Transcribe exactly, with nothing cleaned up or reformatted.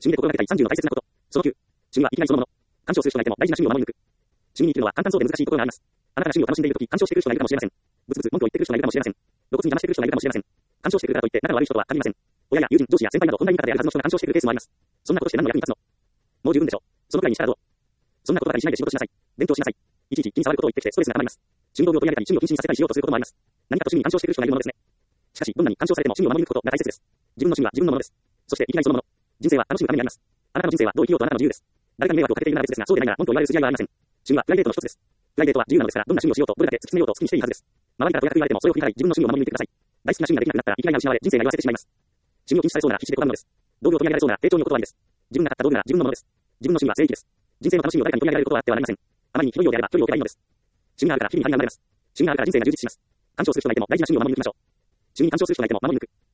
趣味で心がけたいさんじゅうの大切なこと。そのきゅう。趣味はいきなりそのもの。干渉する人がいても大事な趣味を守り抜く。趣味に生きるのは簡単そうで難しいところがあります。あなたが趣味を楽しんでいるとき、干渉してくる人がいるかもしれません。ブツブツ文句を言ってくる人がいるかもしれません。露骨に邪魔してくる人がいるかもしれません。干渉してくるからといって仲が悪い人とは限りません。親や友人、上司や先輩など本来味方であるはずの人が干渉してくるケースもあります。そんなことして何の役に立つの？もう十分でしょ。そのくらいにしたらどう？そんなことばかりしないで仕事しなさい。勉強しなさい。いちいち気に障ることを言ってきてストレスが溜まります。趣味道具を取り上げたり趣味を禁止にさせたりしようとすることもあります。何かと趣味に干渉してくる人がいるものですね。しかし、どんなに干渉されても趣味を守り抜くことが大切です。自分の趣味は自分のものです。そしていきなりそのもの。人生は楽しむためにあります。あなたの人生はどう生きようとあなたの自由です。誰かに迷惑をかけているなら別ですが、そうでないなら文句を言われる筋合いはありません。趣味はプライベートの一つです。プライベートは自由なのですから、どんな趣味をしようとどれだけ突き詰めようと好きにしていいはずです。周りからとやかく言われてもそれを振り払い自分の趣味を守り抜いてください。大好きな趣味ができなくなったら生きがいが失われ人生が言わせてしまいます。趣味を禁止されそうなら必死で拒むのです。道具を取り上げられそうなら丁重にお断りです。自分が買った道具なら自分のものです。自分の趣味は聖域です。人生の楽しみを誰かに取り上げられることはあってはなりません。あまりに広いようであれば距離を置けばいいのです。趣味があるから日々に張りが生まれます。趣味があるから人生が充実します。干渉する人がいても大事な趣味を守り抜きましょう。趣味に干渉する人がいても守り抜く。